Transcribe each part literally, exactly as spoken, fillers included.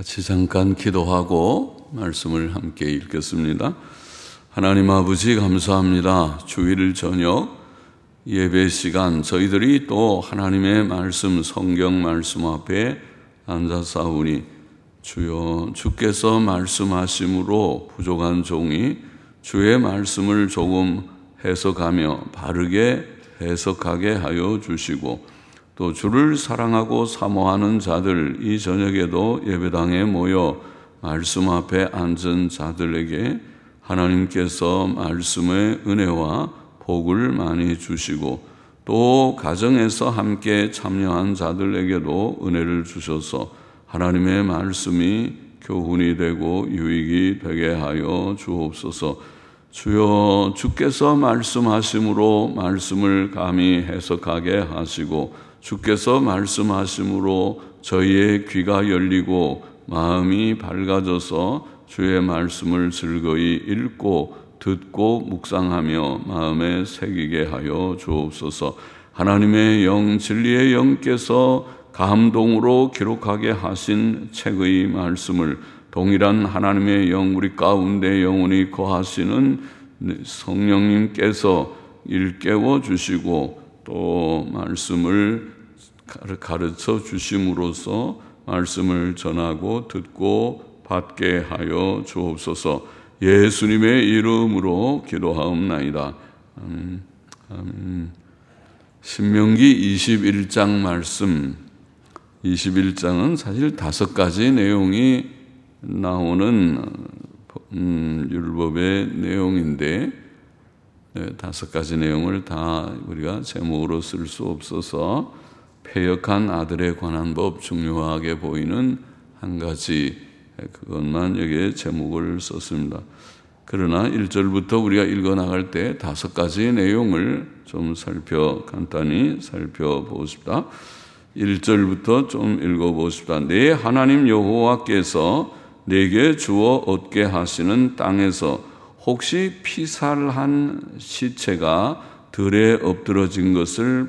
같이 잠깐 기도하고 말씀을 함께 읽겠습니다. 하나님 아버지 감사합니다. 주일 저녁 예배 시간 저희들이 또 하나님의 말씀, 성경 말씀 앞에 앉아사오니 주여 주께서 말씀하심으로 부족한 종이 주의 말씀을 조금 해석하며 바르게 해석하게 하여 주시고 또 주를 사랑하고 사모하는 자들 이 저녁에도 예배당에 모여 말씀 앞에 앉은 자들에게 하나님께서 말씀의 은혜와 복을 많이 주시고 또 가정에서 함께 참여한 자들에게도 은혜를 주셔서 하나님의 말씀이 교훈이 되고 유익이 되게 하여 주옵소서. 주여 주께서 말씀하심으로 말씀을 감히 해석하게 하시고 주께서 말씀하심으로 저희의 귀가 열리고 마음이 밝아져서 주의 말씀을 즐거이 읽고 듣고 묵상하며 마음에 새기게 하여 주옵소서. 하나님의 영, 진리의 영께서 감동으로 기록하게 하신 책의 말씀을 동일한 하나님의 영, 우리 가운데 영원히 거하시는 성령님께서 일깨워 주시고 또 말씀을 가르쳐 주심으로써 말씀을 전하고 듣고 받게 하여 주옵소서. 예수님의 이름으로 기도하옵나이다. 아멘. 아멘. 신명기 이십일 장 말씀, 이십일 장은 사실 다섯 가지 내용이 나오는 음, 율법의 내용인데 네, 다섯 가지 내용을 다 우리가 제목으로 쓸 수 없어서 패역한 아들에 관한 법, 중요하게 보이는 한 가지 그것만 여기에 제목을 썼습니다. 그러나 일 절부터 우리가 읽어나갈 때 다섯 가지 내용을 좀 살펴 간단히 살펴보십시다. 일 절부터 좀 읽어보십시다. 내 하나님 여호와께서 내게 주어 얻게 하시는 땅에서 혹시 피살한 시체가 들에 엎드러진 것을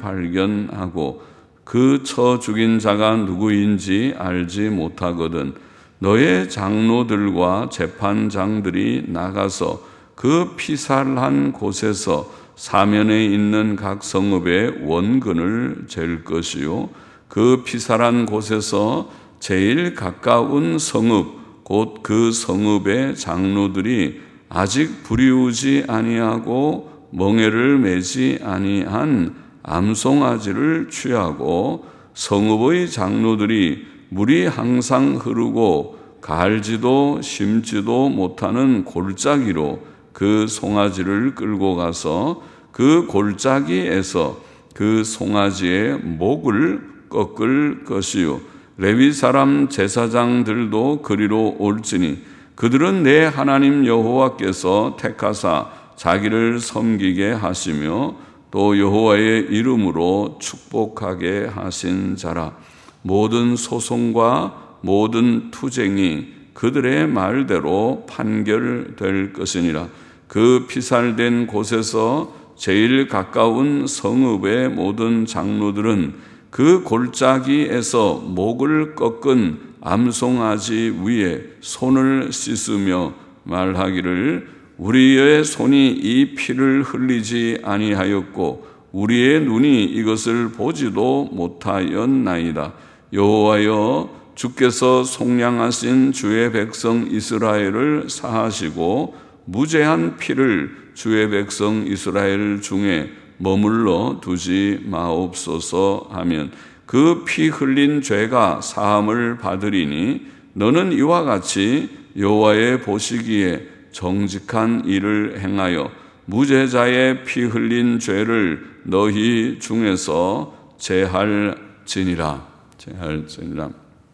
발견하고 그 쳐 죽인 자가 누구인지 알지 못하거든 너의 장로들과 재판장들이 나가서 그 피살한 곳에서 사면에 있는 각 성읍의 원근을 잴 것이요 그 피살한 곳에서 제일 가까운 성읍 곧 그 성읍의 장로들이 아직 부리우지 아니하고 멍에를 매지 아니한 암송아지를 취하고 성읍의 장로들이 물이 항상 흐르고 갈지도 심지도 못하는 골짜기로 그 송아지를 끌고 가서 그 골짜기에서 그 송아지의 목을 꺾을 것이요 레위 사람 제사장들도 그리로 올지니 그들은 내 하나님 여호와께서 택하사 자기를 섬기게 하시며 또 여호와의 이름으로 축복하게 하신 자라. 모든 소송과 모든 투쟁이 그들의 말대로 판결될 것이니라. 그 피살된 곳에서 제일 가까운 성읍의 모든 장로들은 그 골짜기에서 목을 꺾은 암송아지 위에 손을 씻으며 말하기를 우리의 손이 이 피를 흘리지 아니하였고 우리의 눈이 이것을 보지도 못하였나이다. 여호와여 주께서 속량하신 주의 백성 이스라엘을 사하시고 무죄한 피를 주의 백성 이스라엘 중에 머물러 두지 마옵소서 하면 그 피 흘린 죄가 사함을 받으리니 너는 이와 같이 여호와의 보시기에 정직한 일을 행하여 무죄자의 피 흘린 죄를 너희 중에서 제할지니라. 제할지니라.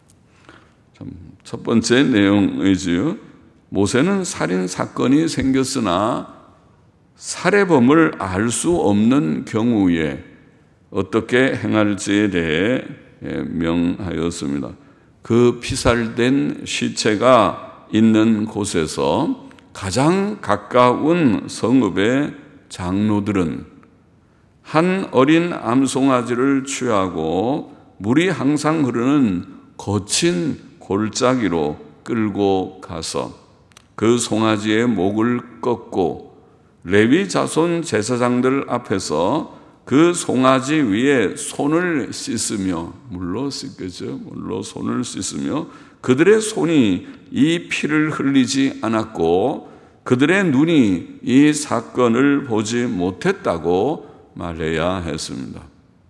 첫 번째 내용이지요. 모세는 살인 사건이 생겼으나 살해범을 알 수 없는 경우에 어떻게 행할지에 대해 명하였습니다. 그 피살된 시체가 있는 곳에서 가장 가까운 성읍의 장로들은 한 어린 암송아지를 취하고 물이 항상 흐르는 거친 골짜기로 끌고 가서 그 송아지의 목을 꺾고 레위 자손 제사장들 앞에서 그 송아지 위에 손을 씻으며, 물로 씻겠죠. 물로 손을 씻으며 그들의 손이 이 피를 흘리지 않았고 그들의 눈이 이 사건을 보지 못했다고 말해야 했습니다.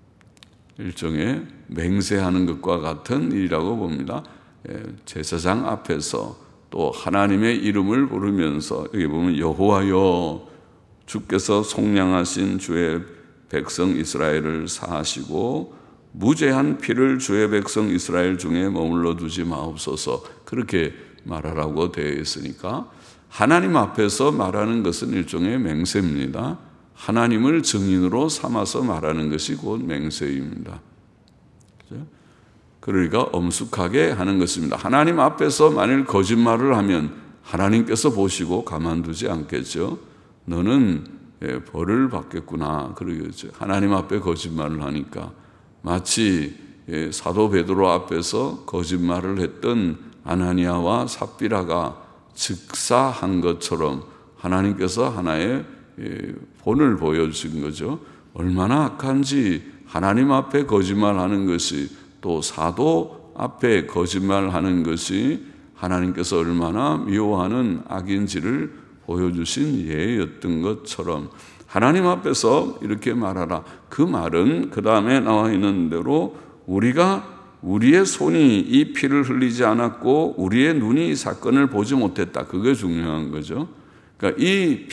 일종의 맹세하는 것과 같은 일이라고 봅니다. 제사장 앞에서 또 하나님의 이름을 부르면서, 여기 보면 여호와여 주께서 속량하신 주의 백성 이스라엘을 사하시고 무죄한 피를 주의 백성 이스라엘 중에 머물러 두지 마옵소서, 그렇게 말하라고 되어 있으니까 하나님 앞에서 말하는 것은 일종의 맹세입니다. 하나님을 증인으로 삼아서 말하는 것이 곧 맹세입니다. 그렇죠? 그러니까 엄숙하게 하는 것입니다. 하나님 앞에서 만일 거짓말을 하면 하나님께서 보시고 가만두지 않겠죠. 너는 벌을 받겠구나 그러겠죠. 하나님 앞에 거짓말을 하니까 마치 사도 베드로 앞에서 거짓말을 했던 아나니아와 삽비라가 즉사한 것처럼 하나님께서 하나의 본을 보여주신 거죠. 얼마나 악한지 하나님 앞에 거짓말하는 것이, 또 사도 앞에 거짓말하는 것이 하나님께서 얼마나 미워하는 악인지를 보여주신 예였던 것처럼 하나님 앞에서 이렇게 말하라. 그 말은 그 다음에 나와 있는 대로 우리가 우리의 손이 이 피를 흘리지 않았고 우리의 눈이 이 사건을 보지 못했다. 그게 중요한 거죠. 그러니까 이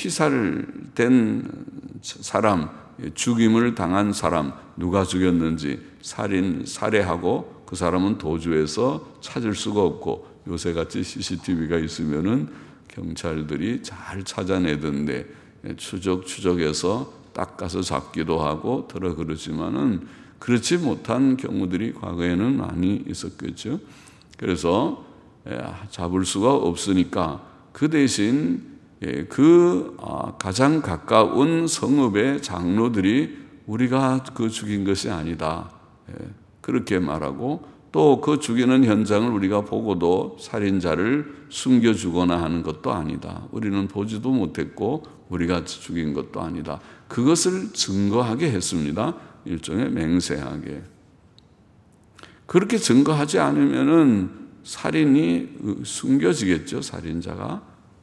피살된 사람, 죽임을 당한 사람, 누가 죽였는지 살인, 살해하고 그 사람은 도주해서 찾을 수가 없고, 요새같이 씨씨티비가 있으면은 경찰들이 잘 찾아내던데 추적 추적해서 닦아서 잡기도 하고 들어 그러지만은 그렇지 못한 경우들이 과거에는 많이 있었겠죠. 그래서 잡을 수가 없으니까 그 대신 그 가장 가까운 성읍의 장로들이 우리가 그 죽인 것이 아니다, 그렇게 말하고, 또 그 죽이는 현장을 우리가 보고도 살인자를 숨겨주거나 하는 것도 아니다. 우리는 보지도 못했고 우리가 죽인 것도 아니다. 그것을 증거하게 했습니다. 일종의 맹세하게. 그렇게 증거하지 않으면은 살인이 숨겨지겠죠, 살인자가.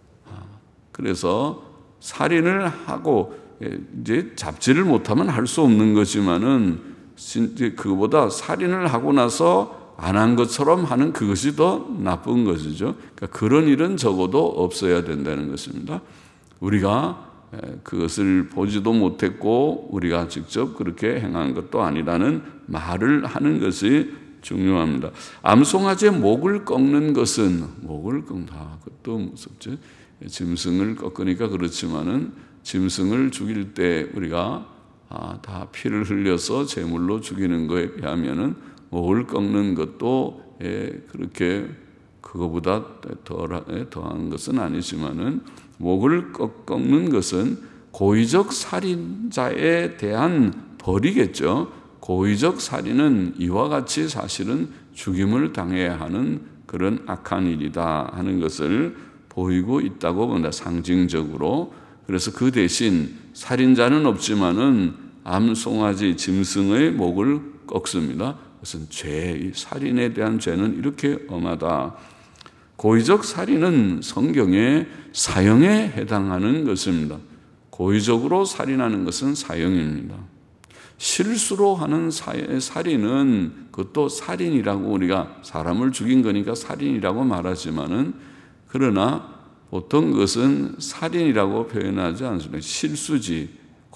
그래서 살인을 하고 이제 잡지를 못하면 할 수 없는 거지만은 그거보다 살인을 하고 나서 안 한 것처럼 하는 그것이 더 나쁜 것이죠. 그러니까 그런 일은 적어도 없어야 된다는 것입니다. 우리가 그것을 보지도 못했고 우리가 직접 그렇게 행한 것도 아니라는 말을 하는 것이 중요합니다. 암송아지의 목을 꺾는 것은, 목을 꺾다, 그것도 무섭죠. 짐승을 꺾으니까 그렇지만은 짐승을 죽일 때 우리가 아, 다 피를 흘려서 제물로 죽이는 것에 비하면은 목을 꺾는 것도 예, 그렇게 그거보다 덜, 더한 것은 아니지만은 목을 꺾는 것은 고의적 살인자에 대한 벌이겠죠. 고의적 살인은 이와 같이 사실은 죽임을 당해야 하는 그런 악한 일이다 하는 것을 보이고 있다고 본다, 상징적으로. 그래서 그 대신 살인자는 없지만은 암송아지 짐승의 목을 꺾습니다. 그것은 죄, 살인에 대한 죄는 이렇게 엄하다. 고의적 살인은 성경의 사형에 해당하는 것입니다. 고의적으로 살인하는 것은 사형입니다. 실수로 하는 살인은 그것도 살인이라고, 우리가 사람을 죽인 거니까 살인이라고 말하지만은, 그러나 보통 그것은 살인이라고 표현하지 않습니다. 실수지,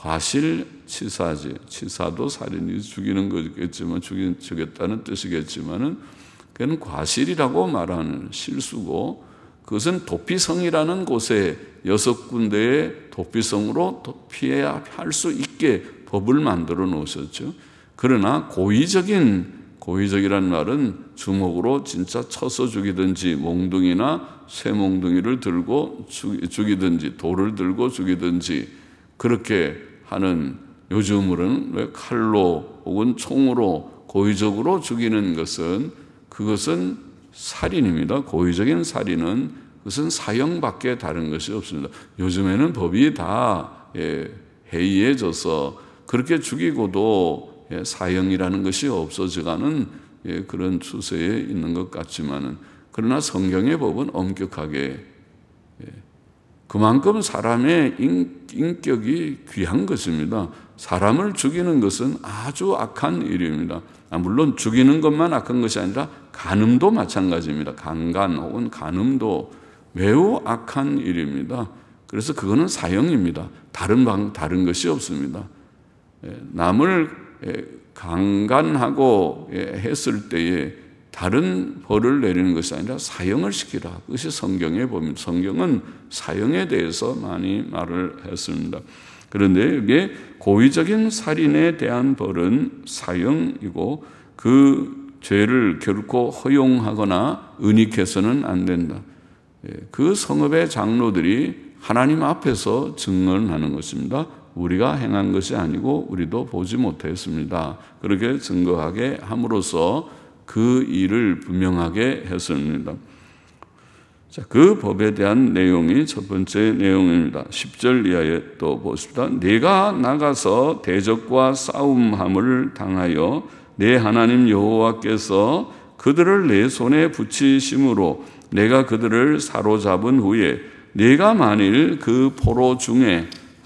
과실치사지. 치사도 살인이 죽이는 거겠지만, 죽인, 죽였다는 뜻이겠지만은, 그건 과실이라고 말하는 실수고, 그것은 도피성이라는 곳에 여섯 군데의 도피성으로 피해야 할 수 있게 법을 만들어 놓으셨죠. 그러나 고의적인, 고의적이라는 말은 주먹으로 진짜 쳐서 죽이든지, 몽둥이나 쇠몽둥이를 들고 죽이든지, 돌을 들고 죽이든지, 그렇게 하는, 요즘으로는 왜 칼로 혹은 총으로 고의적으로 죽이는 것은, 그것은 살인입니다. 고의적인 살인은 그것은 사형밖에 다른 것이 없습니다. 요즘에는 법이 다 예, 해이해져서 그렇게 죽이고도 예, 사형이라는 것이 없어져가는 예, 그런 추세에 있는 것 같지만은, 그러나 성경의 법은 엄격하게 예, 그만큼 사람의 인, 인격이 귀한 것입니다. 사람을 죽이는 것은 아주 악한 일입니다. 아, 물론 죽이는 것만 악한 것이 아니라 간음도 마찬가지입니다. 강간 혹은 간음도 매우 악한 일입니다. 그래서 그거는 사형입니다. 다른 방, 다른 것이 없습니다. 남을 강간하고 했을 때에 다른 벌을 내리는 것이 아니라 사형을 시키라. 그것이 성경의 법입니다. 성경은 사형에 대해서 많이 말을 했습니다. 그런데 이게 고의적인 살인에 대한 벌은 사형이고 그 죄를 결코 허용하거나 은닉해서는 안 된다. 그 성읍의 장로들이 하나님 앞에서 증언하는 것입니다. 우리가 행한 것이 아니고 우리도 보지 못했습니다. 그렇게 증거하게 함으로써 그 일을 분명하게 했습니다. 자, 그 법에 대한 내용이 첫 번째 내용입니다. 십 절 이하에 또 보십시다. 내가 나가서 대적과 싸움함을 당하여 내 하나님 여호와께서 그들을 내 손에 붙이심으로 내가 그들을 사로잡은 후에 내가 만일 그 포로 중에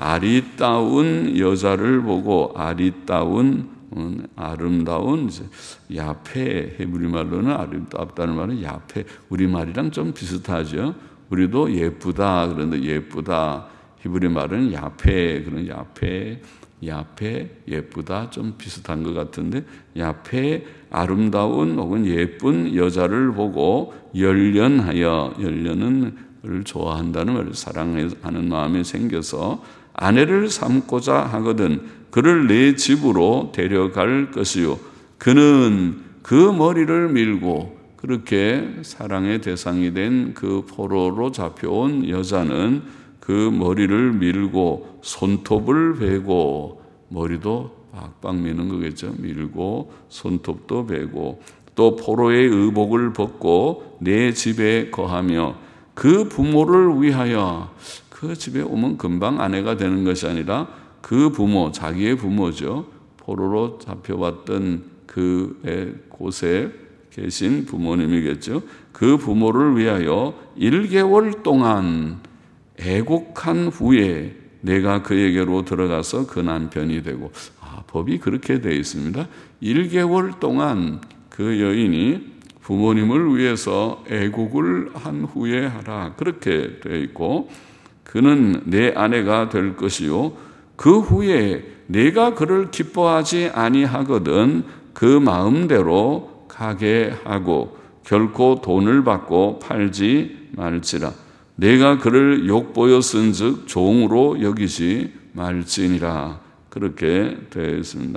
아리따운 여자를 보고, 아리따운 아름다운 야페, 헤브리 말로는 아름답다는 말은 야페, 우리 말이랑 좀 비슷하죠. 우리도 예쁘다 그런데 예쁘다, 히브리 말은 야페, 그런 야페, 야페, 예쁘다 좀 비슷한 것 같은데, 야페, 아름다운 혹은 예쁜 여자를 보고 열련하여, 열련은 을 좋아한다는 말, 사랑하는 마음이 생겨서 아내를 삼고자 하거든 그를 내 집으로 데려갈 것이요 그는 그 머리를 밀고, 그렇게 사랑의 대상이 된 그 포로로 잡혀온 여자는 그 머리를 밀고 손톱을 베고, 머리도 박박 미는 거겠죠. 밀고 손톱도 베고 또 포로의 의복을 벗고 내 집에 거하며 그 부모를 위하여, 그 집에 오면 금방 아내가 되는 것이 아니라 그 부모, 자기의 부모죠. 포로로 잡혀왔던 그 곳에 계신 부모님이겠죠. 그 부모를 위하여 일 개월 동안 애곡한 후에 내가 그에게로 들어가서 그 남편이 되고, 아, 법이 그렇게 되어 있습니다. 일 개월 동안 그 여인이 부모님을 위해서 애곡을 한 후에 하라, 그렇게 되어 있고, 그는 내 아내가 될 것이요 그 후에 내가 그를 기뻐하지 아니하거든 그 마음대로 가게 하고 결코 돈을 받고 팔지 말지라. 내가 그를 욕보여 쓴즉 종으로 여기지 말지니라. 그렇게 되어 있습니다.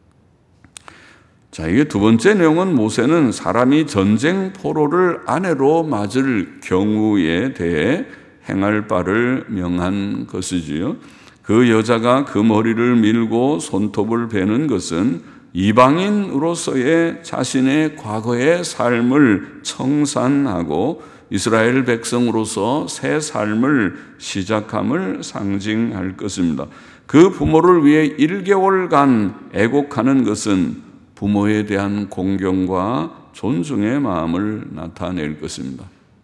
자, 이게 두 번째 내용은 모세는 사람이 전쟁 포로를 아내로 맞을 경우에 대해 행할 바를 명한 것이지요. 그 여자가 그 머리를 밀고 손톱을 베는 것은 이방인으로서의 자신의 과거의 삶을 청산하고 이스라엘 백성으로서 새 삶을 시작함을 상징할 것입니다. 그 부모를 위해 일 개월간 애곡하는 것은 부모에 대한 공경과 존중의 마음을 나타낼 것입니다.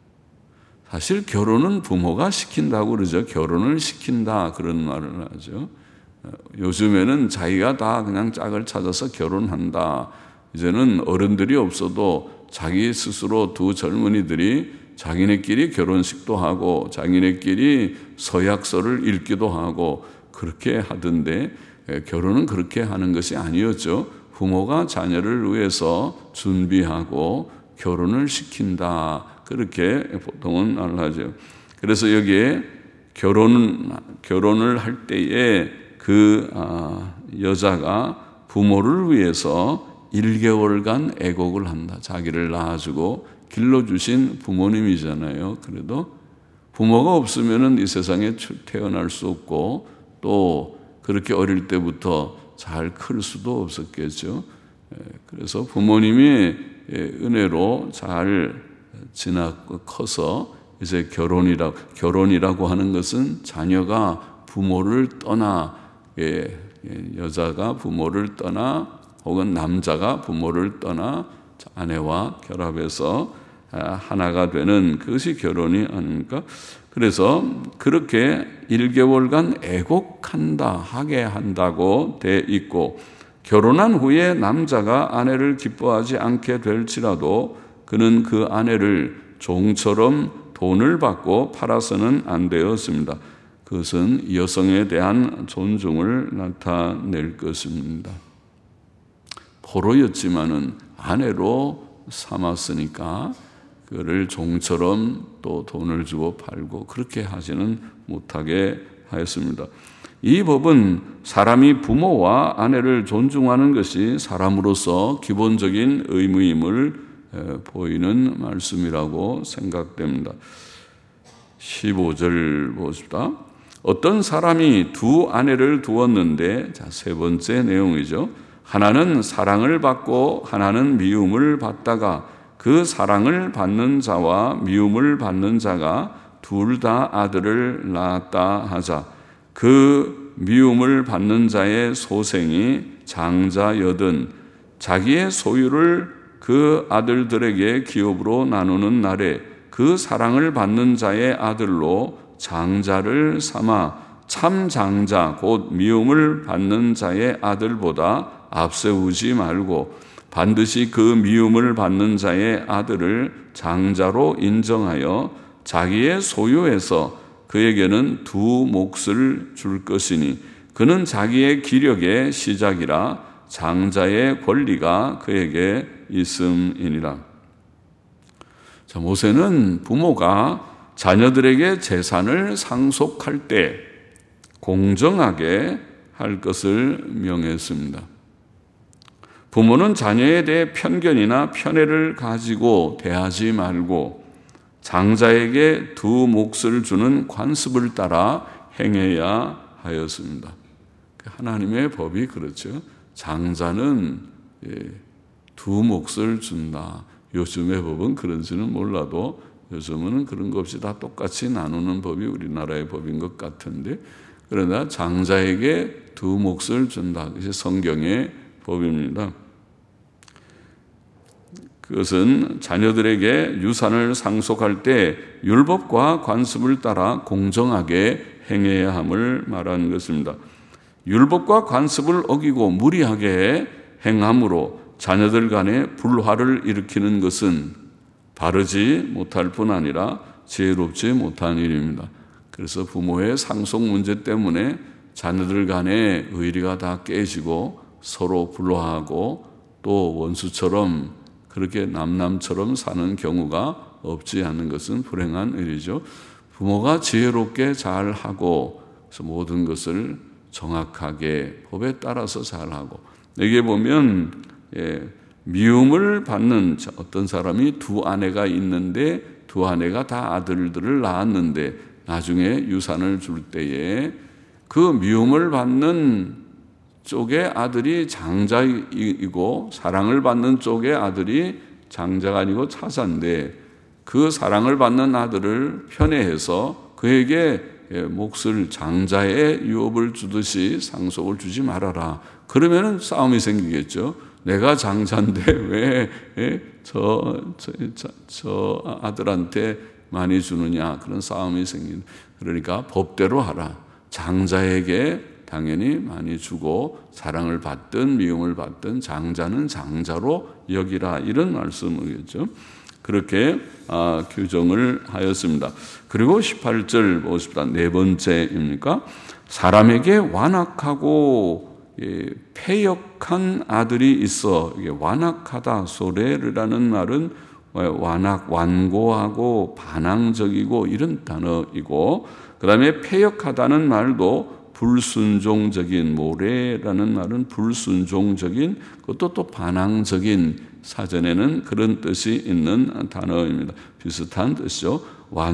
사실 결혼은 부모가 시킨다고 그러죠. 결혼을 시킨다 그런 말을 하죠. 요즘에는 자기가 다 그냥 짝을 찾아서 결혼한다. 이제는 어른들이 없어도 자기 스스로 두 젊은이들이 자기네끼리 결혼식도 하고 자기네끼리 서약서를 읽기도 하고 그렇게 하던데, 결혼은 그렇게 하는 것이 아니었죠. 부모가 자녀를 위해서 준비하고 결혼을 시킨다, 그렇게 보통은 말하죠. 그래서 여기에 결혼, 결혼을 할 때에 그 여자가 부모를 위해서 일 개월간 애곡을 한다. 자기를 낳아주고 길러주신 부모님이잖아요. 그래도 부모가 없으면 이 세상에 태어날 수 없고 또 그렇게 어릴 때부터 잘 클 수도 없었겠죠. 그래서 부모님이 은혜로 잘 지나고 커서 이제 결혼이라 결혼이라고 하는 것은 자녀가 부모를 떠나 예, 여자가 부모를 떠나 혹은 남자가 부모를 떠나 아내와 결합해서 하나가 되는 그것이 결혼이 아닙니까? 그래서 그렇게 일 개월간 애곡한다 하게 한다고 돼 있고, 결혼한 후에 남자가 아내를 기뻐하지 않게 될지라도 그는 그 아내를 종처럼 돈을 받고 팔아서는 안 되었습니다. 그것은 여성에 대한 존중을 나타낼 것입니다. 포로였지만은 아내로 삼았으니까 그를 종처럼 또 돈을 주고 팔고 그렇게 하지는 못하게 하였습니다. 이 법은 사람이 부모와 아내를 존중하는 것이 사람으로서 기본적인 의무임을 보이는 말씀이라고 생각됩니다. 십오 절 보십시다. 어떤 사람이 두 아내를 두었는데, 자, 세 번째 내용이죠. 하나는 사랑을 받고 하나는 미움을 받다가 그 사랑을 받는 자와 미움을 받는 자가 둘 다 아들을 낳았다 하자, 그 미움을 받는 자의 소생이 장자여든 자기의 소유를 그 아들들에게 기업으로 나누는 날에 그 사랑을 받는 자의 아들로 장자를 삼아 참 장자 곧 미움을 받는 자의 아들보다 앞세우지 말고 반드시 그 미움을 받는 자의 아들을 장자로 인정하여 자기의 소유에서 그에게는 두 몫을 줄 것이니 그는 자기의 기력의 시작이라 장자의 권리가 그에게 있음이니라. 자, 모세는 부모가 자녀들에게 재산을 상속할 때 공정하게 할 것을 명했습니다. 부모는 자녀에 대해 편견이나 편애를 가지고 대하지 말고 장자에게 두 몫을 주는 관습을 따라 행해야 하였습니다. 하나님의 법이 그렇죠. 장자는 두 몫을 준다. 요즘의 법은 그런지는 몰라도 요즘은 그런 것 없이 다 똑같이 나누는 법이 우리나라의 법인 것 같은데, 그러나 장자에게 두 몫을 준다. 그것이 성경의 법입니다. 그것은 자녀들에게 유산을 상속할 때 율법과 관습을 따라 공정하게 행해야 함을 말하는 것입니다. 율법과 관습을 어기고 무리하게 행함으로 자녀들 간에 불화를 일으키는 것은 바르지 못할 뿐 아니라 지혜롭지 못한 일입니다. 그래서 부모의 상속 문제 때문에 자녀들 간의 의리가 다 깨지고 서로 불화하고 또 원수처럼 그렇게 남남처럼 사는 경우가 없지 않은 것은 불행한 일이죠. 부모가 지혜롭게 잘하고 그래서 모든 것을 정확하게 법에 따라서 잘하고, 여기에 보면 예, 미움을 받는 어떤 사람이 두 아내가 있는데 두 아내가 다 아들들을 낳았는데 나중에 유산을 줄 때에 그 미움을 받는 쪽의 아들이 장자이고 사랑을 받는 쪽의 아들이 장자가 아니고 차자인데 그 사랑을 받는 아들을 편애해서 그에게 몫을 장자의 유업을 주듯이 상속을 주지 말아라. 그러면은 싸움이 생기겠죠. 내가 장자인데 왜 저 저, 저, 저 아들한테 많이 주느냐, 그런 싸움이 생긴다. 그러니까 법대로 하라. 장자에게 당연히 많이 주고 사랑을 받든 미움을 받든 장자는 장자로 여기라, 이런 말씀이겠죠. 그렇게 아, 규정을 하였습니다. 그리고 십팔 절 보십시다. 네 번째입니까? 사람에게 완악하고 예, 패역한 아들이 있어. 이게 완악하다, 소레르라는 말은 완악, 완고하고 반항적이고 이런 단어이고, 그 다음에 패역하다는 말도 불순종적인, 모래라는 말은 불순종적인, 그것도 또 반항적인, 사전에는 그런 뜻이 있는 단어입니다. 비슷한 뜻이죠.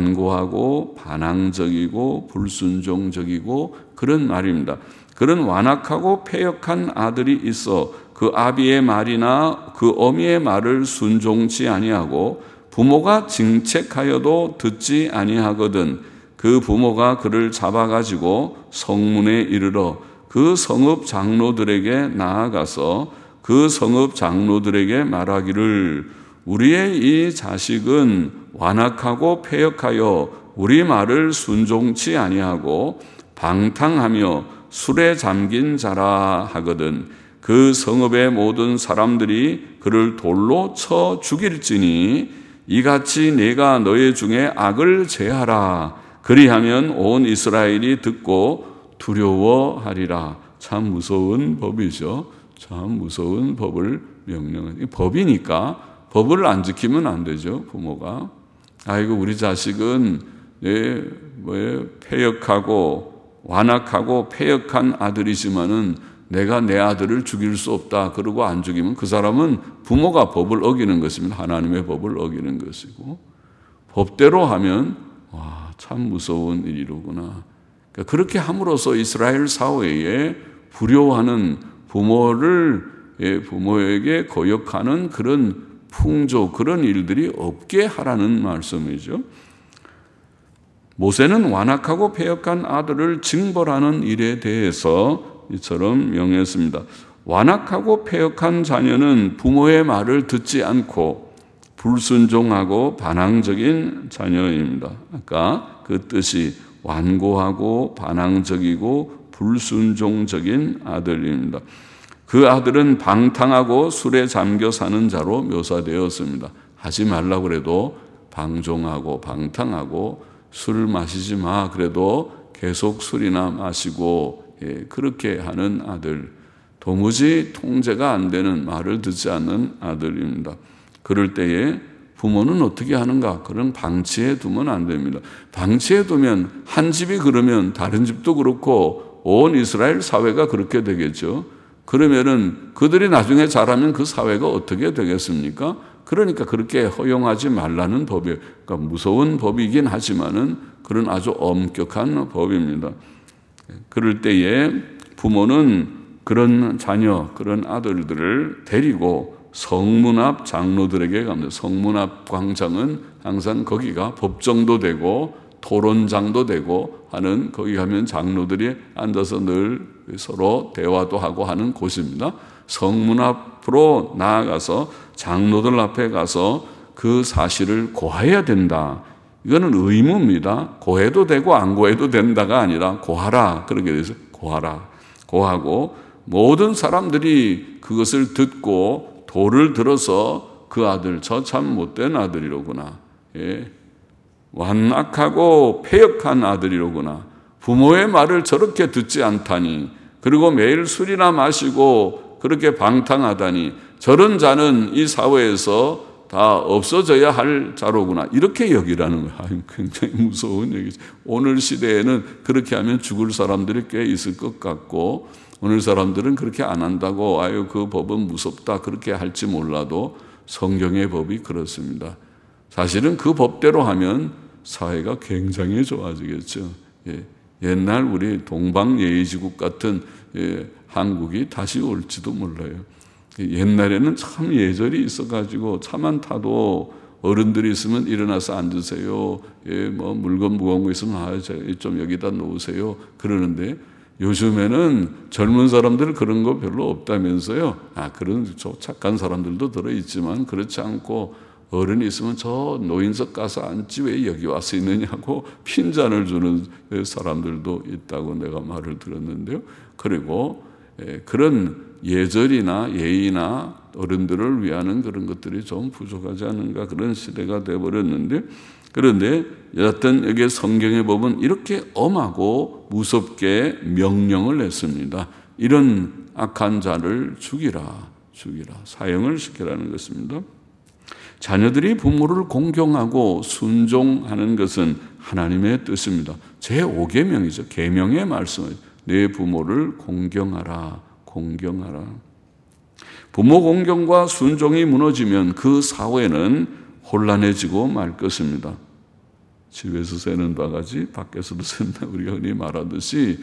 완고하고 반항적이고 불순종적이고 그런 말입니다. 그런 완악하고 패역한 아들이 있어 그 아비의 말이나 그 어미의 말을 순종치 아니하고 부모가 징책하여도 듣지 아니하거든 그 부모가 그를 잡아가지고 성문에 이르러 그 성읍 장로들에게 나아가서 그 성읍 장로들에게 말하기를 우리의 이 자식은 완악하고 패역하여 우리 말을 순종치 아니하고 방탕하며 술에 잠긴 자라 하거든 그 성읍의 모든 사람들이 그를 돌로 쳐 죽일지니 이같이 내가 너희 중에 악을 제하라 그리하면 온 이스라엘이 듣고 두려워하리라. 참 무서운 법이죠. 참 무서운 법을 명령하는 법이니까 법을 안 지키면 안 되죠. 부모가 아이고 우리 자식은 네, 뭐예요? 패역하고 완악하고 패역한 아들이지만은 내가 내 아들을 죽일 수 없다. 그러고 안 죽이면 그 사람은 부모가 법을 어기는 것이면 하나님의 법을 어기는 것이고 법대로 하면 와, 참 무서운 일이로구나. 그러니까 그렇게 함으로써 이스라엘 사회에 불효하는 부모를 예, 부모에게 거역하는 그런 풍조 그런 일들이 없게 하라는 말씀이죠. 모세는 완악하고 패역한 아들을 징벌하는 일에 대해서 이처럼 명했습니다. 완악하고 패역한 자녀는 부모의 말을 듣지 않고 불순종하고 반항적인 자녀입니다. 아까 그 뜻이 완고하고 반항적이고 불순종적인 아들입니다. 그 아들은 방탕하고 술에 잠겨 사는 자로 묘사되었습니다. 하지 말라고 그래도 방종하고 방탕하고 술을 마시지 마 그래도 계속 술이나 마시고 예, 그렇게 하는 아들, 도무지 통제가 안 되는 말을 듣지 않는 아들입니다. 그럴 때에 부모는 어떻게 하는가? 그런 방치해 두면 안 됩니다. 방치해 두면 한 집이 그러면 다른 집도 그렇고 온 이스라엘 사회가 그렇게 되겠죠. 그러면은 그들이 나중에 자라면 그 사회가 어떻게 되겠습니까? 그러니까 그렇게 허용하지 말라는 법이에요. 그러니까 무서운 법이긴 하지만은 그런 아주 엄격한 법입니다. 그럴 때에 부모는 그런 자녀, 그런 아들들을 데리고 성문 앞 장로들에게 갑니다. 성문 앞 광장은 항상 거기가 법정도 되고 토론장도 되고 하는 거기 가면 장로들이 앉아서 늘 서로 대화도 하고 하는 곳입니다. 성문 앞으로 나아가서 장로들 앞에 가서 그 사실을 고해야 된다. 이거는 의무입니다. 고해도 되고 안 고해도 된다가 아니라 고하라. 그렇게 돼서 고하라. 고하고 모든 사람들이 그것을 듣고 돌을 들어서 그 아들, 저 참 못된 아들이로구나. 예. 완악하고 패역한 아들이로구나. 부모의 말을 저렇게 듣지 않다니. 그리고 매일 술이나 마시고 그렇게 방탕하다니. 저런 자는 이 사회에서 다 없어져야 할 자로구나. 이렇게 여기라는 거예요. 굉장히 무서운 얘기죠. 오늘 시대에는 그렇게 하면 죽을 사람들이 꽤 있을 것 같고 오늘 사람들은 그렇게 안 한다고 아유 그 법은 무섭다 그렇게 할지 몰라도 성경의 법이 그렇습니다. 사실은 그 법대로 하면 사회가 굉장히 좋아지겠죠. 예. 옛날 우리 동방예의지국 같은 예, 한국이 다시 올지도 몰라요. 옛날에는 참 예절이 있어가지고 차만 타도 어른들이 있으면 일어나서 앉으세요. 예, 뭐 물건 무거운 거 있으면 아, 좀 여기다 놓으세요. 그러는데 요즘에는 젊은 사람들 그런 거 별로 없다면서요. 아, 그런 착한 사람들도 들어있지만 그렇지 않고 어른이 있으면 저 노인석 가서 앉지 왜 여기 와서 있느냐고 핀잔을 주는 사람들도 있다고 내가 말을 들었는데요. 그리고 그런 예절이나 예의나 어른들을 위하는 그런 것들이 좀 부족하지 않은가 그런 시대가 되어버렸는데 그런데 여하튼 여기 성경의 법은 이렇게 엄하고 무섭게 명령을 했습니다. 이런 악한 자를 죽이라, 죽이라, 사형을 시키라는 것입니다. 자녀들이 부모를 공경하고 순종하는 것은 하나님의 뜻입니다. 제오 계명이죠. 계명의 말씀을 내 부모를 공경하라, 공경하라. 부모 공경과 순종이 무너지면 그 사회는 혼란해지고 말 것입니다. 집에서 새는 바가지 밖에서도 샌다 우리가 흔히 말하듯이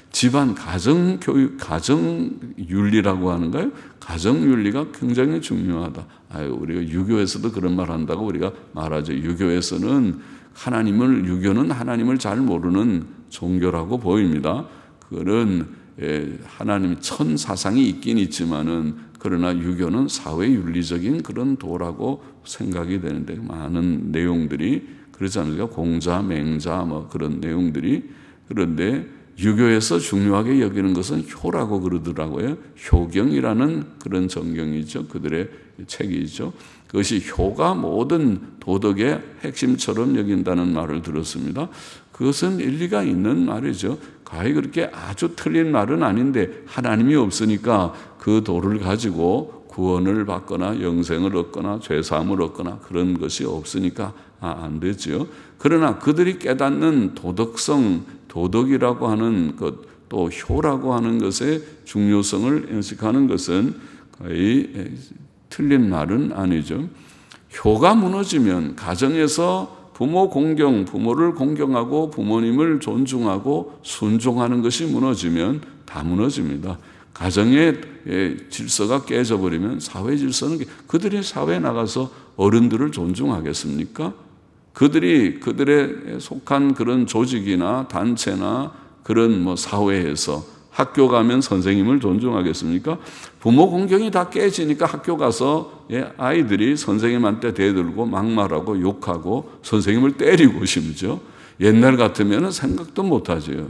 집안 가정 교육, 가정 윤리라고 하는가요? 가정 윤리가 굉장히 중요하다. 아유, 우리가 유교에서도 그런 말 한다고 우리가 말하죠. 유교에서는 하나님을, 유교는 하나님을 잘 모르는 종교라고 보입니다. 그거는 하나님 천 사상이 있긴 있지만은 그러나 유교는 사회 윤리적인 그런 도라고 생각이 되는데 많은 내용들이 그렇지 않습니까? 공자, 맹자 뭐 그런 내용들이. 그런데 유교에서 중요하게 여기는 것은 효라고 그러더라고요. 효경이라는 그런 정경이죠. 그들의 책이죠. 그것이 효가 모든 도덕의 핵심처럼 여긴다는 말을 들었습니다. 그것은 일리가 있는 말이죠. 가히 그렇게 아주 틀린 말은 아닌데 하나님이 없으니까 그 도를 가지고 구원을 받거나 영생을 얻거나 죄사함을 얻거나 그런 것이 없으니까 아, 안 되죠. 그러나 그들이 깨닫는 도덕성, 도덕이라고 하는 것, 또 효라고 하는 것의 중요성을 인식하는 것은 거의 틀린 말은 아니죠. 효가 무너지면 가정에서 부모 공경, 부모를 공경하고 부모님을 존중하고 순종하는 것이 무너지면 다 무너집니다. 가정의 질서가 깨져버리면 사회 질서는, 그들이 사회에 나가서 어른들을 존중하겠습니까? 그들이 그들에 속한 그런 조직이나 단체나 그런 뭐 사회에서 학교 가면 선생님을 존중하겠습니까? 부모 공경이 다 깨지니까 학교 가서 아이들이 선생님한테 대들고 막말하고 욕하고 선생님을 때리고 심지어 옛날 같으면 생각도 못하죠.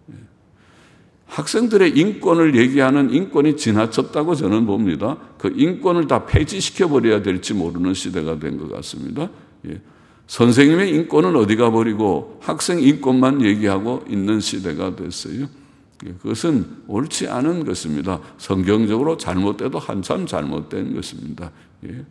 학생들의 인권을 얘기하는 인권이 지나쳤다고 저는 봅니다. 그 인권을 다 폐지시켜버려야 될지 모르는 시대가 된 것 같습니다. 예. 선생님의 인권은 어디 가버리고 학생 인권만 얘기하고 있는 시대가 됐어요. 그것은 옳지 않은 것입니다. 성경적으로 잘못돼도 한참 잘못된 것입니다. 예.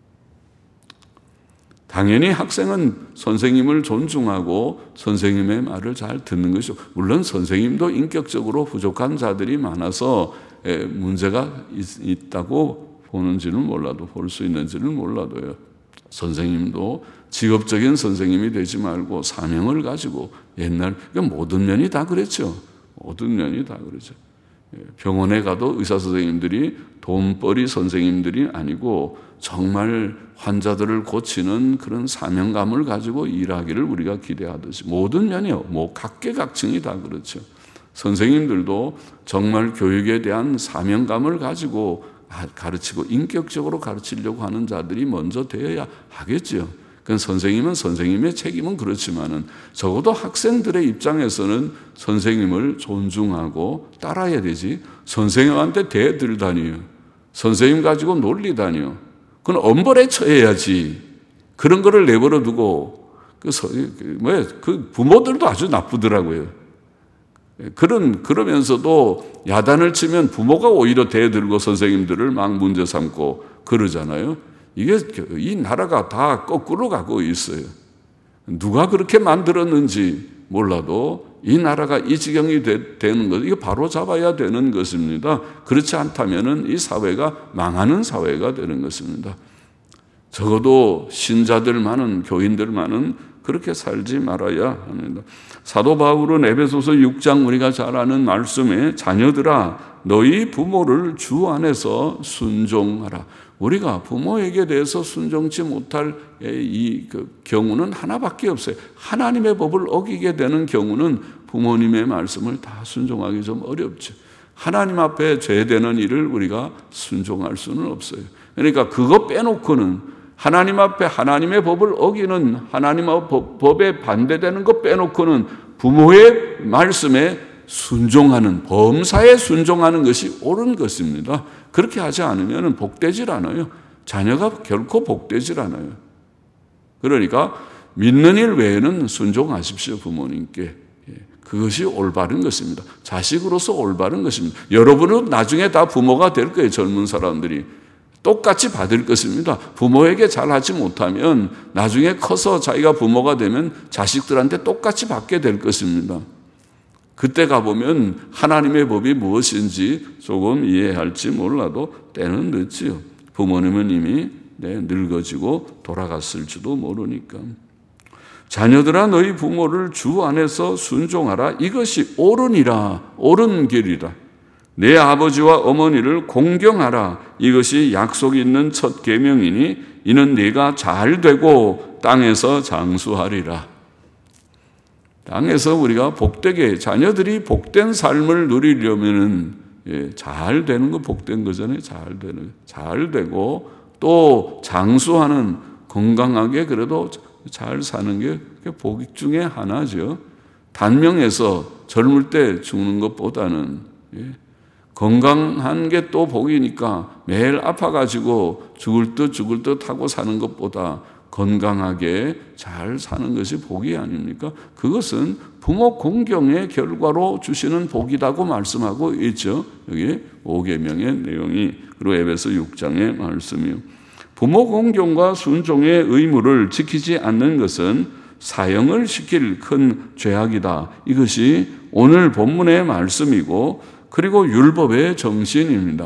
당연히 학생은 선생님을 존중하고 선생님의 말을 잘 듣는 것이죠. 물론 선생님도 인격적으로 부족한 자들이 많아서 문제가 있다고 보는지는 몰라도, 볼 수 있는지는 몰라도요. 선생님도 직업적인 선생님이 되지 말고 사명을 가지고, 옛날 그러니까 모든 면이 다 그랬죠. 모든 면이 다 그렇죠. 병원에 가도 의사 선생님들이 돈벌이 선생님들이 아니고 정말 환자들을 고치는 그런 사명감을 가지고 일하기를 우리가 기대하듯이 모든 면이요, 뭐 각계각층이 다 그렇죠. 선생님들도 정말 교육에 대한 사명감을 가지고 가르치고 인격적으로 가르치려고 하는 자들이 먼저 되어야 하겠죠. 그건 선생님은 선생님의 책임은 그렇지만은 적어도 학생들의 입장에서는 선생님을 존중하고 따라야 되지. 선생님한테 대들다니요, 선생님 가지고 놀리다니요, 그건 엄벌에 처해야지. 그런 거를 내버려 두고 그, 뭐야, 그 부모들도 아주 나쁘더라고요. 그런 그러면서도 야단을 치면 부모가 오히려 대들고 선생님들을 막 문제 삼고 그러잖아요. 이게 이 나라가 다 거꾸로 가고 있어요. 누가 그렇게 만들었는지 몰라도 이 나라가 이 지경이 되, 되는 것, 이거 바로 잡아야 되는 것입니다. 그렇지 않다면은 이 사회가 망하는 사회가 되는 것입니다. 적어도 신자들만은, 교인들만은 그렇게 살지 말아야 합니다. 사도 바울은 에베소서 육 장 우리가 잘 아는 말씀에 자녀들아 너희 부모를 주 안에서 순종하라. 우리가 부모에게 대해서 순종치 못할 이 경우는 하나밖에 없어요. 하나님의 법을 어기게 되는 경우는 부모님의 말씀을 다 순종하기 좀 어렵죠. 하나님 앞에 죄되는 일을 우리가 순종할 수는 없어요. 그러니까 그거 빼놓고는, 하나님 앞에 하나님의 법을 어기는, 하나님의 법에 반대되는 것 빼놓고는 부모의 말씀에 순종하는, 범사에 순종하는 것이 옳은 것입니다. 그렇게 하지 않으면 복되질 않아요. 자녀가 결코 복되질 않아요. 그러니까 믿는 일 외에는 순종하십시오, 부모님께. 그것이 올바른 것입니다. 자식으로서 올바른 것입니다. 여러분은 나중에 다 부모가 될 거예요. 젊은 사람들이 똑같이 받을 것입니다. 부모에게 잘하지 못하면 나중에 커서 자기가 부모가 되면 자식들한테 똑같이 받게 될 것입니다. 그때 가보면 하나님의 법이 무엇인지 조금 이해할지 몰라도 때는 늦지요. 부모님은 이미 네, 늙어지고 돌아갔을지도 모르니까. 자녀들아 너희 부모를 주 안에서 순종하라. 이것이 옳으니라. 옳은 길이라. 내 아버지와 어머니를 공경하라. 이것이 약속이 있는 첫 계명이니 이는 네가 잘 되고 땅에서 장수하리라. 땅에서 우리가 복되게, 자녀들이 복된 삶을 누리려면은 예, 잘 되는 거 복된 거잖아요. 잘 되는, 잘 되고 또 장수하는, 건강하게 그래도 잘 사는 게 복 중에 하나죠. 단명해서 젊을 때 죽는 것보다는 예, 건강한 게 또 복이니까 매일 아파가지고 죽을 듯 죽을 듯 하고 사는 것보다 건강하게 잘 사는 것이 복이 아닙니까? 그것은 부모 공경의 결과로 주시는 복이라고 말씀하고 있죠. 여기 오 계명의 내용이, 그리고 에베소 육 장의 말씀이요. 부모 공경과 순종의 의무를 지키지 않는 것은 사형을 시킬 큰 죄악이다. 이것이 오늘 본문의 말씀이고, 그리고 율법의 정신입니다.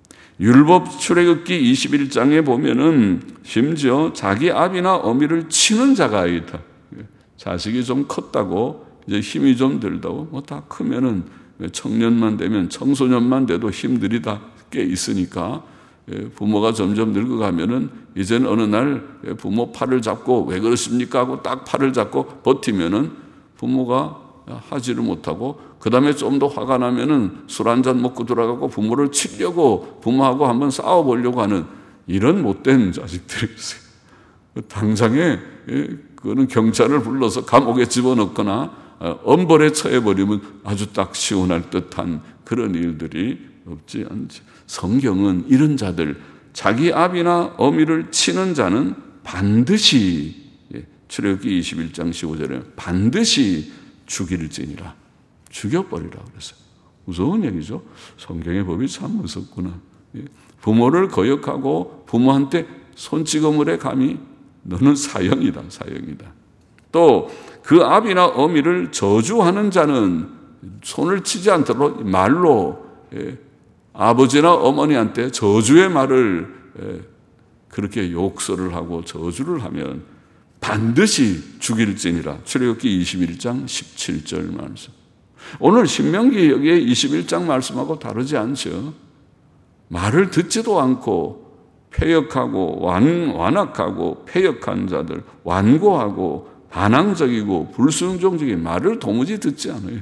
율법 출애굽기 이십일 장에 보면은 심지어 자기 아비나 어미를 치는 자가 있다. 자식이 좀 컸다고, 이제 힘이 좀 들다고, 뭐 다 크면은 청년만 되면, 청소년만 돼도 힘들이다 꽤 있으니까 부모가 점점 늙어가면은 이제는 어느 날 부모 팔을 잡고 왜 그렇습니까 하고 딱 팔을 잡고 버티면은 부모가 하지를 못하고, 그 다음에 좀 더 화가 나면은 술 한잔 먹고 들어가고 부모를 치려고 부모하고 한번 싸워보려고 하는 이런 못된 자식들이 있어요. 당장에 그거는 경찰을 불러서 감옥에 집어넣거나 엄벌에 처해버리면 아주 딱 시원할 듯한 그런 일들이 없지 않지. 성경은 이런 자들, 자기 아비나 어미를 치는 자는 반드시, 출애굽기 이십일 장 십오 절에 반드시 죽일지니라, 죽여버리라 그랬어요. 무서운 얘기죠. 성경의 법이 참 무섭구나. 부모를 거역하고 부모한테 손찌검을해 감히 너는 사형이다, 사형이다. 또 그 아비나 어미를 저주하는 자는 손을 치지 않도록 말로 아버지나 어머니한테 저주의 말을 그렇게 욕설을 하고 저주를 하면 반드시 죽일지니라. 출애굽기 이십일 장 십칠 절 말씀. 오늘 신명기 여기에 이십일 장 말씀하고 다르지 않죠. 말을 듣지도 않고 폐역하고 완, 완악하고 폐역한 자들, 완고하고 반항적이고 불순종적인 말을 도무지 듣지 않아요.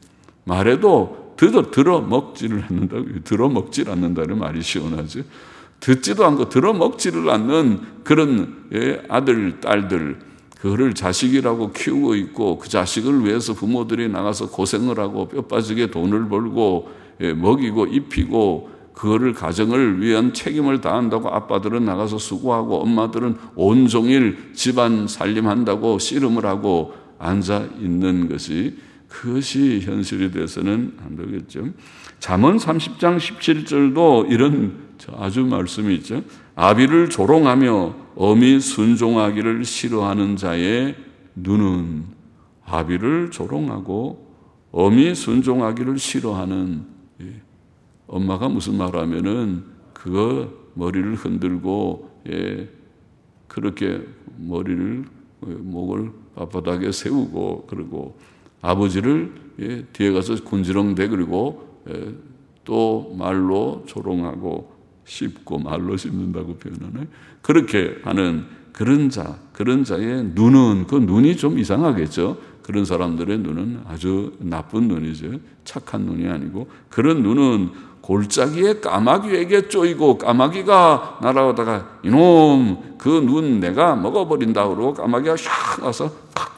말해도 들어, 들어 먹지를 않는다. 들어 먹질 않는다는 말이 시원하죠. 듣지도 않고 들어 먹지를 않는 그런 아들, 딸들, 그거를 자식이라고 키우고 있고 그 자식을 위해서 부모들이 나가서 고생을 하고 뼈 빠지게 돈을 벌고 먹이고 입히고 그거를 가정을 위한 책임을 다한다고 아빠들은 나가서 수고하고 엄마들은 온종일 집안 살림한다고 씨름을 하고 앉아 있는 것이, 그것이 현실이 돼서는 안 되겠죠. 잠언 삼십 장 십칠 절도 이런 아주 말씀이 있죠. 아비를 조롱하며 어미 순종하기를 싫어하는 자의 눈은, 아비를 조롱하고 어미 순종하기를 싫어하는, 엄마가 무슨 말 하면은 그거 머리를 흔들고 예, 그렇게 머리를 목을 빳빳하게 세우고, 그리고 아버지를 예, 뒤에 가서 군지렁대 그리고 예, 또 말로 조롱하고 씹고 말로 씹는다고 표현하네. 그렇게 하는 그런 자, 그런 자의 눈은, 그 눈이 좀 이상하겠죠. 그런 사람들의 눈은 아주 나쁜 눈이죠. 착한 눈이 아니고, 그런 눈은 골짜기에 까마귀에게 쪼이고 까마귀가 날아오다가 이놈 그 눈 내가 먹어버린다 그러고 까마귀가 샥 와서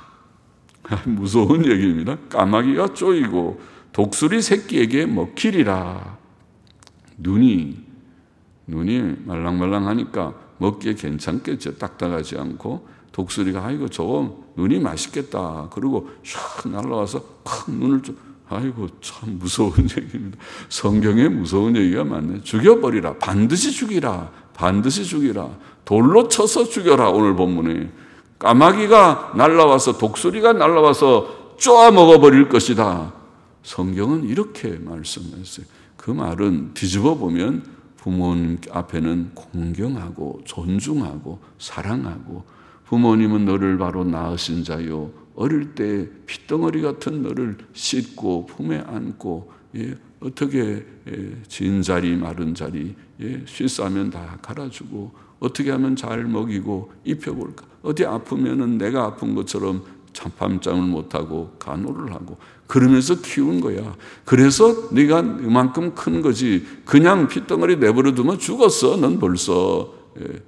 팍, 무서운 얘기입니다. 까마귀가 쪼이고 독수리 새끼에게 먹히리라. 눈이 눈이 말랑말랑하니까 먹기에 괜찮겠죠. 딱딱하지 않고. 독수리가 아이고 저거 눈이 맛있겠다 그리고 샥 날아와서 팍 눈을 좀, 아이고 참 무서운 얘기입니다. 성경에 무서운 얘기가 많네. 죽여버리라. 반드시 죽이라. 반드시 죽이라. 돌로 쳐서 죽여라. 오늘 본문에 까마귀가 날아와서 독수리가 날아와서 쪼아 먹어버릴 것이다. 성경은 이렇게 말씀했어요. 그 말은 뒤집어 보면 부모님 앞에는 공경하고 존중하고 사랑하고, 부모님은 너를 바로 낳으신 자요. 어릴 때 핏덩어리 같은 너를 씻고 품에 안고 예, 어떻게 예, 진 자리 마른 자리 예, 씻으면 다 갈아주고 어떻게 하면 잘 먹이고 입혀볼까. 어디 아프면은 내가 아픈 것처럼 밤잠을 못하고 간호를 하고 그러면서 키운 거야. 그래서 네가 이만큼 큰 거지. 그냥 핏덩어리 내버려 두면 죽었어. 넌 벌써. 예.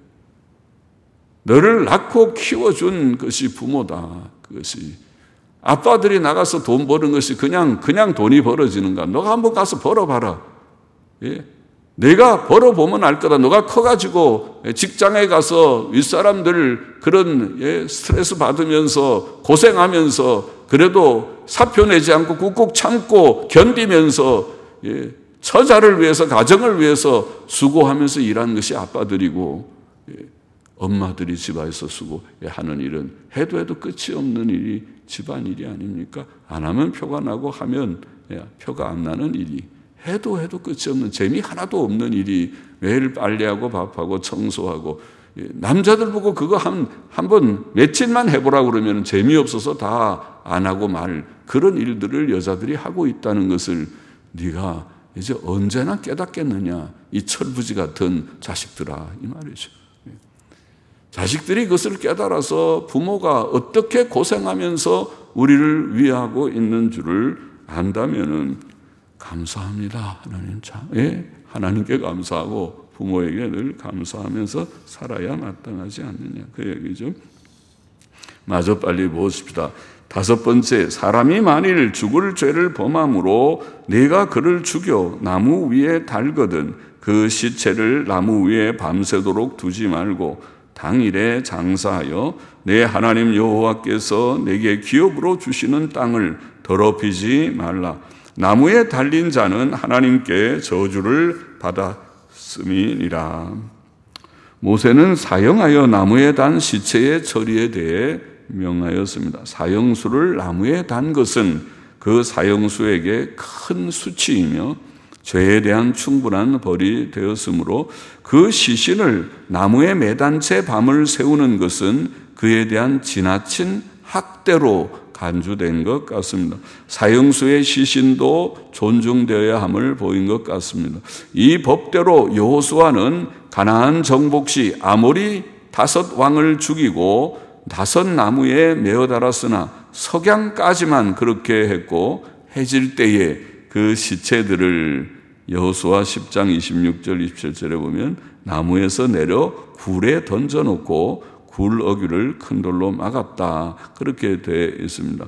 너를 낳고 키워준 것이 부모다. 그것이 아빠들이 나가서 돈 버는 것이 그냥 그냥 돈이 벌어지는가? 너가 한번 가서 벌어봐라. 예? 내가 벌어보면 알 거다. 너가 커가지고 직장에 가서 윗사람들 그런 예, 스트레스 받으면서 고생하면서 그래도 사표 내지 않고 꾹꾹 참고 견디면서 예, 처자를 위해서 가정을 위해서 수고하면서 일하는 것이 아빠들이고 예, 엄마들이 집안에서 수고하는 일은 해도 해도 끝이 없는 일이 집안일이 아닙니까? 안 하면 표가 나고 하면 예, 표가 안 나는 일이 해도 해도 끝이 없는 재미 하나도 없는 일이 매일 빨래하고 밥하고 청소하고 예, 남자들 보고 그거 한, 한 번 며칠만 해보라고 그러면 재미없어서 다 안 하고 말 그런 일들을 여자들이 하고 있다는 것을 네가 이제 언제나 깨닫겠느냐 이 철부지 같은 자식들아 이 말이죠. 예. 자식들이 그것을 깨달아서 부모가 어떻게 고생하면서 우리를 위하고 있는 줄을 안다면은 감사합니다. 하나님 참, 예, 하나님께 감사하고 부모에게 늘 감사하면서 살아야 마땅하지 않느냐 그 얘기죠. 마저 빨리 보십시다. 다섯 번째, 사람이 만일 죽을 죄를 범함으로 네가 그를 죽여 나무 위에 달거든 그 시체를 나무 위에 밤새도록 두지 말고 당일에 장사하여 내 하나님 여호와께서 내게 기업으로 주시는 땅을 더럽히지 말라. 나무에 달린 자는 하나님께 저주를 받았음이니라. 모세는 사형하여 나무에 단 시체의 처리에 대해 명하였습니다. 사형수를 나무에 단 것은 그 사형수에게 큰 수치이며 죄에 대한 충분한 벌이 되었으므로 그 시신을 나무에 매단 채 밤을 새우는 것은 그에 대한 지나친 학대로 간주된 것 같습니다. 사형수의 시신도 존중되어야 함을 보인 것 같습니다. 이 법대로 여호수아는 가나안 정복 시 아모리 다섯 왕을 죽이고 다섯 나무에 메어 달았으나 석양까지만 그렇게 했고 해질 때에 그 시체들을 여호수아 십 장 이십육 절 이십칠 절에 보면 나무에서 내려 굴에 던져놓고 굴 어귀를 큰 돌로 막았다. 그렇게 되어 있습니다.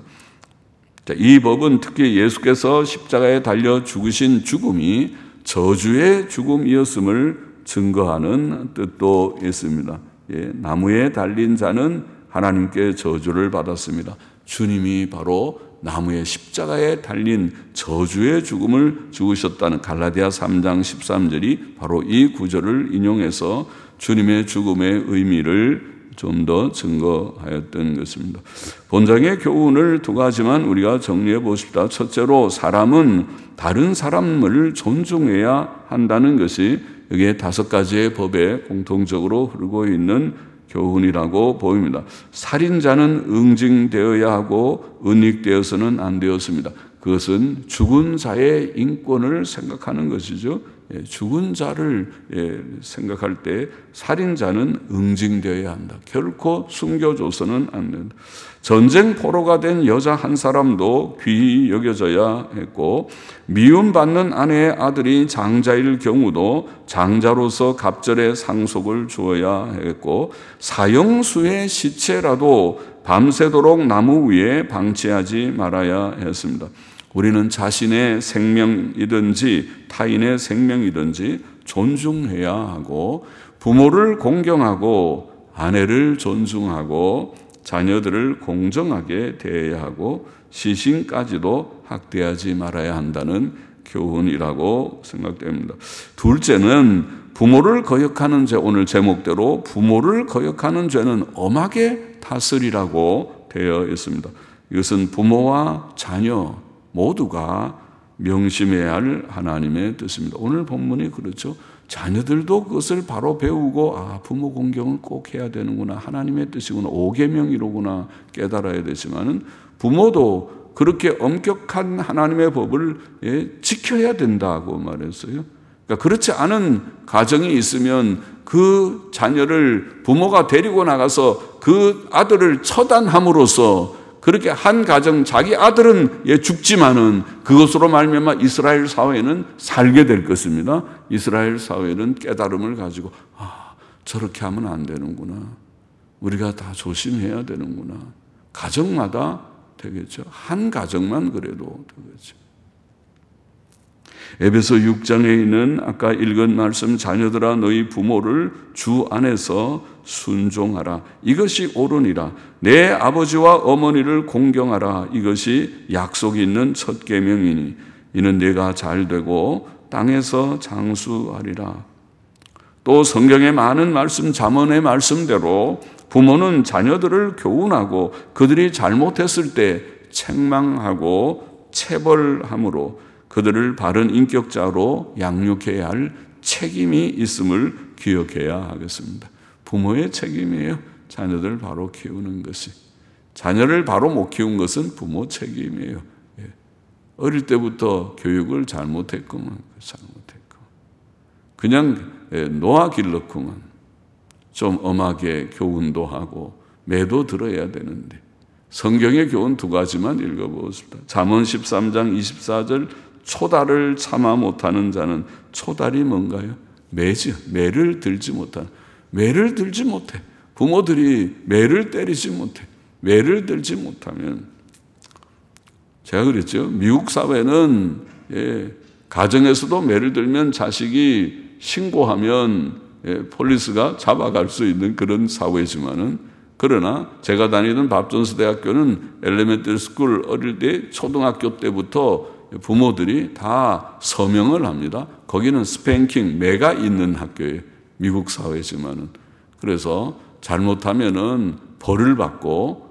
이 법은 특히 예수께서 십자가에 달려 죽으신 죽음이 저주의 죽음이었음을 증거하는 뜻도 있습니다. 예, 나무에 달린 자는 하나님께 저주를 받았습니다. 주님이 바로 나무의 십자가에 달린 저주의 죽음을 죽으셨다는 갈라디아 삼 장 십삼 절이 바로 이 구절을 인용해서 주님의 죽음의 의미를 좀 더 증거하였던 것입니다. 본장의 교훈을 두 가지만 우리가 정리해 보십시다. 첫째로 사람은 다른 사람을 존중해야 한다는 것이 여기에 다섯 가지의 법에 공통적으로 흐르고 있는 교훈이라고 보입니다. 살인자는 응징되어야 하고 은닉되어서는 안 되었습니다. 그것은 죽은 자의 인권을 생각하는 것이죠. 죽은 자를 생각할 때 살인자는 응징되어야 한다. 결코 숨겨줘서는 안 된다. 전쟁 포로가 된 여자 한 사람도 귀히 여겨져야 했고 미움받는 아내의 아들이 장자일 경우도 장자로서 갑절의 상속을 주어야 했고 사형수의 시체라도 밤새도록 나무 위에 방치하지 말아야 했습니다. 우리는 자신의 생명이든지 타인의 생명이든지 존중해야 하고 부모를 공경하고 아내를 존중하고 자녀들을 공정하게 대해야 하고 시신까지도 학대하지 말아야 한다는 교훈이라고 생각됩니다. 둘째는 부모를 거역하는 죄, 오늘 제목대로 부모를 거역하는 죄는 엄하게 다스리라고 되어 있습니다. 이것은 부모와 자녀 모두가 명심해야 할 하나님의 뜻입니다. 오늘 본문이 그렇죠. 자녀들도 그것을 바로 배우고 아 부모 공경을 꼭 해야 되는구나. 하나님의 뜻이구나. 오계명이로구나 깨달아야 되지만은 부모도 그렇게 엄격한 하나님의 법을 예, 지켜야 된다고 말했어요. 그러니까 그렇지 않은 가정이 있으면 그 자녀를 부모가 데리고 나가서 그 아들을 처단함으로써 그렇게 한 가정 자기 아들은 예 죽지만은 그것으로 말미암아 이스라엘 사회는 살게 될 것입니다. 이스라엘 사회는 깨달음을 가지고 아 저렇게 하면 안 되는구나. 우리가 다 조심해야 되는구나. 가정마다 되겠죠. 한 가정만 그래도 되겠죠. 에베소 육 장에 있는 아까 읽은 말씀 자녀들아 너희 부모를 주 안에서 순종하라. 이것이 옳으니라. 내 아버지와 어머니를 공경하라. 이것이 약속이 있는 첫 계명이니 이는 네가 잘되고 땅에서 장수하리라. 또 성경의 많은 말씀 잠언의 말씀대로 부모는 자녀들을 교훈하고 그들이 잘못했을 때 책망하고 체벌함으로 그들을 바른 인격자로 양육해야 할 책임이 있음을 기억해야 하겠습니다. 부모의 책임이에요. 자녀들을 바로 키우는 것이. 자녀를 바로 못 키운 것은 부모 책임이에요. 어릴 때부터 교육을 잘못했구만. 잘못했고. 그냥 놓아 길렀구만. 좀 엄하게 교훈도 하고 매도 들어야 되는데 성경의 교훈 두 가지만 읽어보겠습니다. 잠언 십삼 장 이십사 절 초달을 참아 못하는 자는 초달이 뭔가요? 매지, 매를 들지 못하는 매를 들지 못해. 부모들이 매를 때리지 못해. 매를 들지 못하면 제가 그랬죠. 미국 사회는 예, 가정에서도 매를 들면 자식이 신고하면 예, 폴리스가 잡아갈 수 있는 그런 사회지만은 그러나 제가 다니던 밥존스 대학교는 엘레멘터리 스쿨 어릴 때 초등학교 때부터 부모들이 다 서명을 합니다. 거기는 스팽킹, 매가 있는 학교예요. 미국 사회지만은. 그래서 잘못하면은 벌을 받고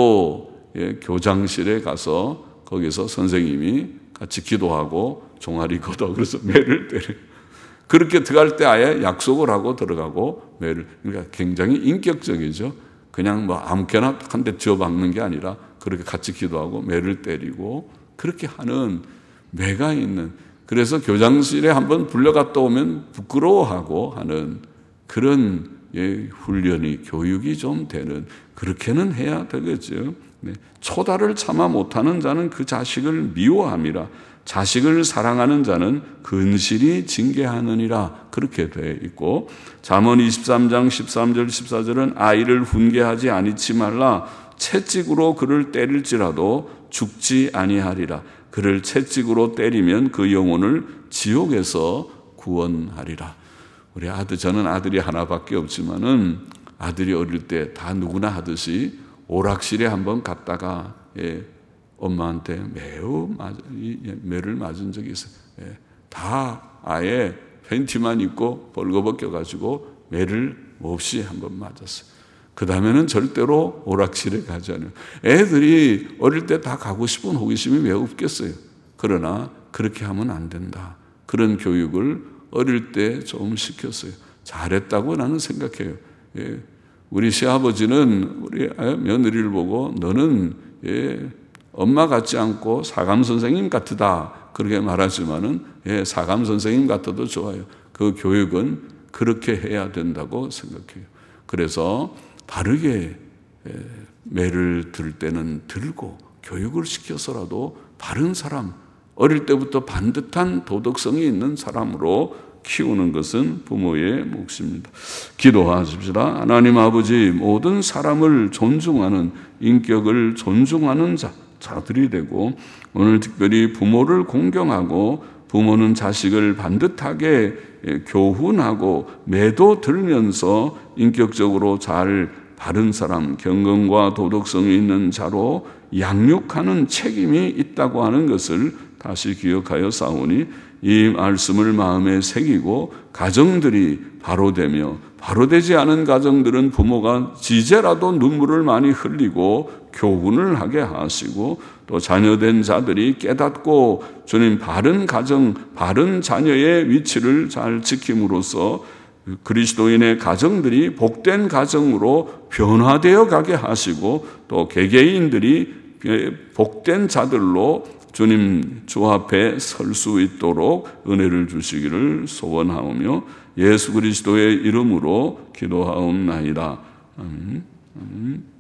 또 예, 교장실에 가서 거기서 선생님이 같이 기도하고 종아리 걷어 그래서 매를 때려요. 그렇게 들어갈 때 아예 약속을 하고 들어가고 매를 그러니까 굉장히 인격적이죠. 그냥 뭐 아무렇게나 한 대 쥐어박는 게 아니라 그렇게 같이 기도하고 매를 때리고 그렇게 하는 매가 있는 그래서 교장실에 한번 불려갔다 오면 부끄러워하고 하는 그런 예, 훈련이 교육이 좀 되는 그렇게는 해야 되겠죠. 네. 초달을 참아 못하는 자는 그 자식을 미워함이라 자식을 사랑하는 자는 근실이 징계하느니라 그렇게 되어 있고 잠언 이십삼 장 십삼 절 십사 절은 아이를 훈계하지 아니치 말라 채찍으로 그를 때릴지라도 죽지 아니하리라 그를 채찍으로 때리면 그 영혼을 지옥에서 구원하리라. 우리 아들 저는 아들이 하나밖에 없지만은 아들이 어릴 때 다 누구나 하듯이 오락실에 한번 갔다가 예, 엄마한테 매우 맞, 매를 맞은 적이 있어요. 예, 다 아예 팬티만 입고 벌거벗겨가지고 매를 몹시 한번 맞았어요. 그 다음에는 절대로 오락실에 가지 않아요. 애들이 어릴 때 다 가고 싶은 호기심이 매우 없겠어요. 그러나 그렇게 하면 안 된다. 그런 교육을 어릴 때 좀 시켰어요. 잘했다고 나는 생각해요. 예, 우리 시아버지는 우리 며느리를 보고 너는 예, 엄마 같지 않고 사감 선생님 같으다 그렇게 말하지만은 예, 사감 선생님 같아도 좋아요. 그 교육은 그렇게 해야 된다고 생각해요. 그래서 바르게 예, 매를 들 때는 들고 교육을 시켜서라도 바른 사람, 어릴 때부터 반듯한 도덕성이 있는 사람으로 키우는 것은 부모의 몫입니다. 기도하십시다. 하나님 아버지 모든 사람을 존중하는 인격을 존중하는 자, 자들이 되고 오늘 특별히 부모를 공경하고 부모는 자식을 반듯하게 교훈하고 매도 들면서 인격적으로 잘 바른 사람, 경건과 도덕성이 있는 자로 양육하는 책임이 있다고 하는 것을 다시 기억하여 싸우니 이 말씀을 마음에 새기고 가정들이 바로 되며 바로 되지 않은 가정들은 부모가 지제라도 눈물을 많이 흘리고 교훈을 하게 하시고, 또 자녀된 자들이 깨닫고 주님 바른 가정, 바른 자녀의 위치를 잘 지킴으로써 그리스도인의 가정들이 복된 가정으로 변화되어 가게 하시고, 또 개개인들이 복된 자들로 주님 주 앞에 설 수 있도록 은혜를 주시기를 소원하오며 예수 그리스도의 이름으로 기도하옵나이다. 아멘. 아멘.